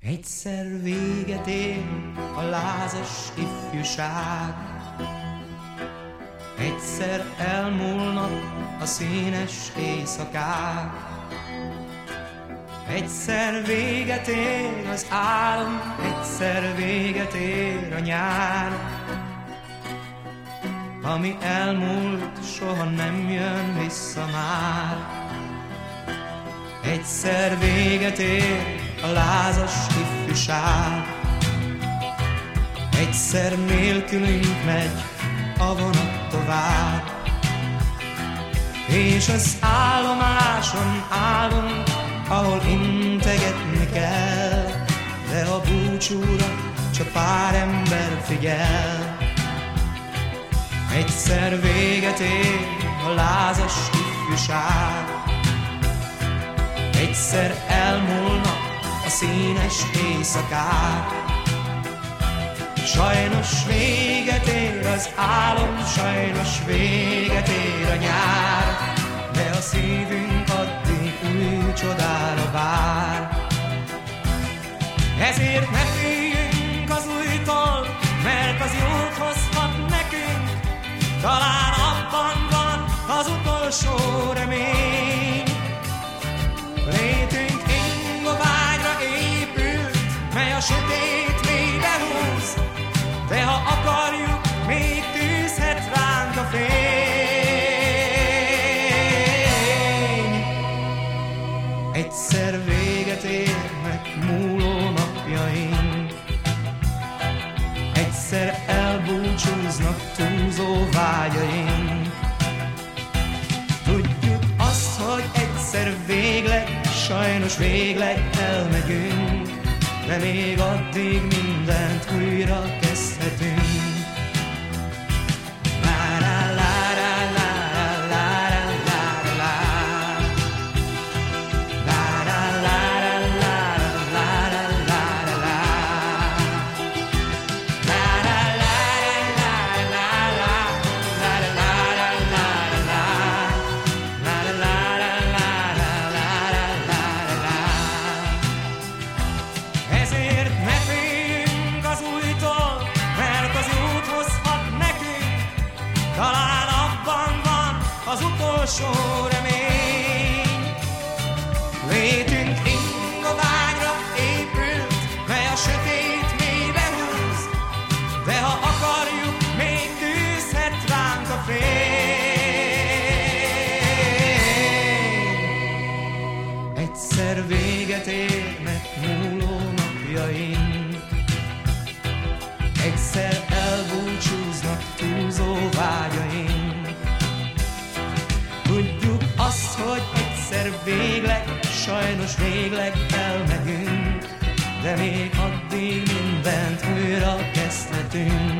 Egyszer véget ér a lázas ifjúság, egyszer elmúlnak a színes éjszakák, egyszer véget ér az álom, egyszer véget ér a nyár. Ami elmúlt, soha nem jön vissza már. Egyszer véget ér a lázas ifjúság, egyszer nélkülünk megy a vonat tovább, és az állomáson állunk, ahol integetni kell, de a búcsúra csak pár ember figyel. Egyszer véget ér a lázas ifjúság, egyszer elmúlnak a színes éjszakák. Sajnos véget ér az álom, sajnos véget ér a nyár, de a szívünk addig új csodára vár. Ezért ne féljünk az újtól, mert az jót hozhat nekünk, talán abban van az utolsó remény. Létünk ingoványra épült, mely a sötét mélybe húz, de ha akarjuk, még tűzhet ránk a fény. Egyszer véget érnek múló napjaink, egyszer elbúcsúznak túlzó vágyaink. Tudjuk azt, hogy egyszer végleg, sajnos végleg elmegyünk, de még addig mindent újra kezdhetünk. Talán abban van az utolsó remény. Létünk ingoványra épült, mely a sötét mélybe húz, de ha akarjuk, még tűzhet ránk a fény. Egyszer véget érnek múló napjaink, egyszer elbúcsúznak túlzó vágyaink. Tudjuk azt, hogy egyszer végleg, sajnos végleg elmegyünk, de még addig mindent újra kezdhetünk.